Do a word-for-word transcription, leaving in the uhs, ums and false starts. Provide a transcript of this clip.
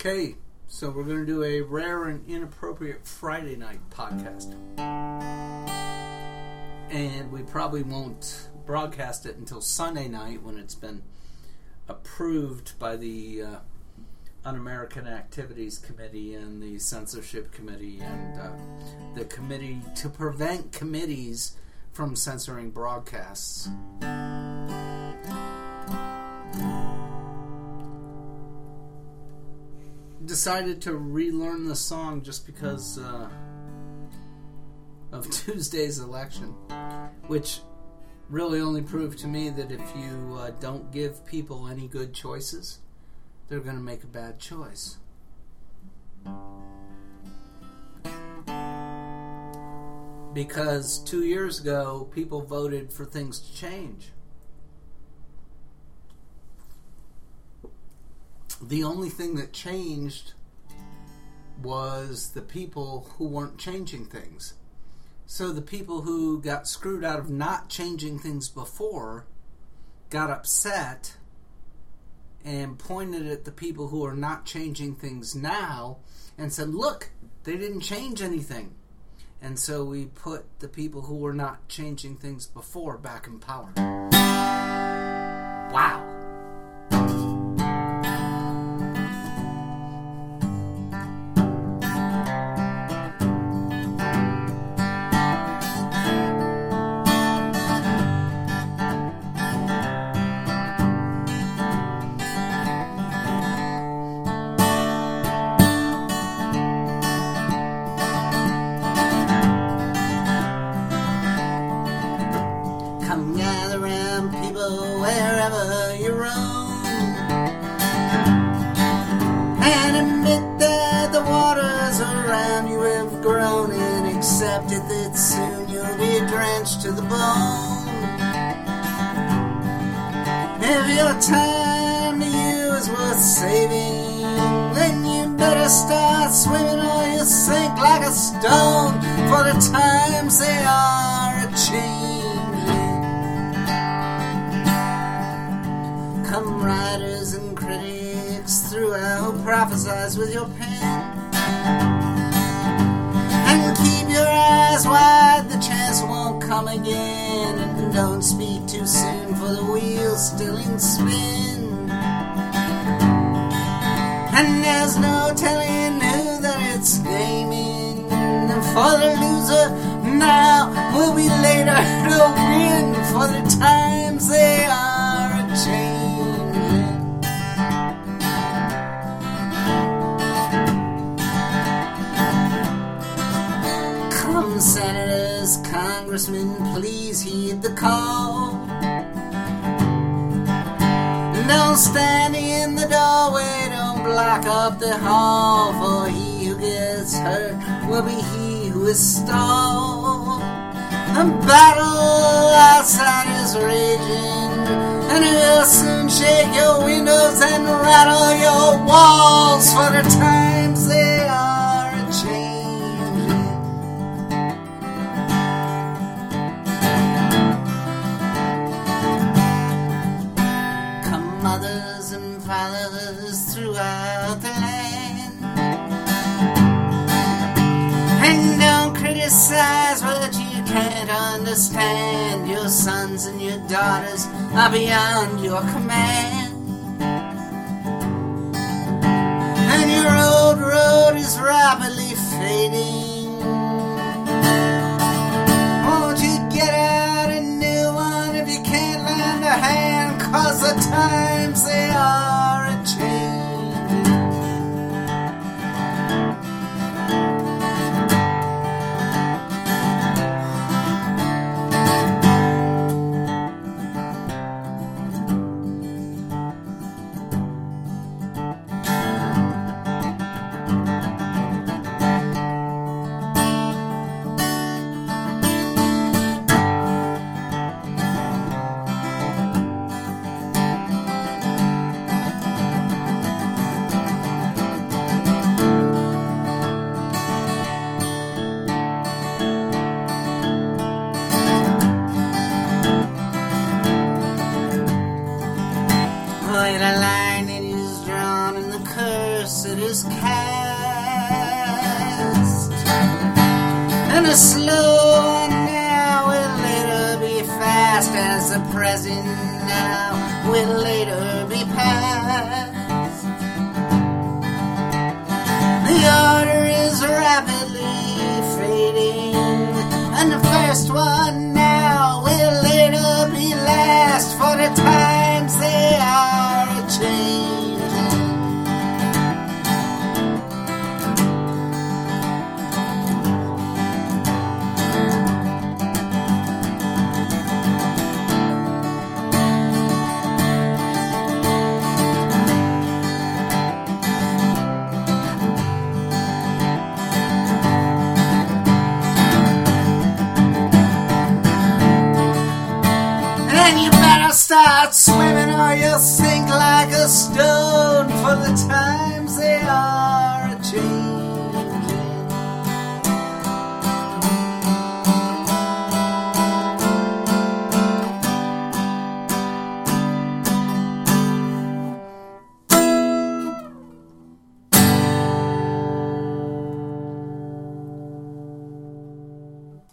Okay, so we're going to do a rare and inappropriate Friday night podcast. And we probably won't broadcast it until Sunday night when it's been approved by the uh, Un-American Activities Committee and the Censorship Committee and uh, the Committee to Prevent Committees from Censoring Broadcasts. Decided to relearn the song just because uh, of Tuesday's election, which really only proved to me that if you uh, don't give people any good choices, they're going to make a bad choice. Because two years ago, people voted for things to change. The only thing that changed was the people who weren't changing things. So the people who got screwed out of not changing things before got upset and pointed at the people who are not changing things now and said, look, they didn't change anything. And so we put the people who were not changing things before back in power. Wow. Come gather round, people, wherever you roam, and admit that the waters around you have grown, and accept it that soon you'll be drenched to the bone. If your time to you is worth saving, then you better start swimming or you'll sink like a stone, for the times they are a-changing. Come writers and critics throughout, prophesize with your pen, and keep your eyes wide, the chance won't come again. And don't speak too soon, for the wheel's still in spin, and there's no telling who that it's naming. And for the loser now will be later to win, for the times they are a-changing. Come senators, congressmen, please heed the call. Don't stand in the doorway, don't block up the hall, for he who gets hurt will be he who is stalled. The battle outside is raging, and it will soon shake your windows and rattle your walls, for the times they are a-changing. Come mothers and fathers throughout the land, and don't criticize what you can't understand. Your sons and your daughters are beyond your command, and your old road is rapidly fading. Won't you get out a new one if you can't lend a hand, 'cause the times they are a-changing. curse it is cast, and a slow one now will later be fast, as the present now will later be past. The order is rapidly fading, and the first one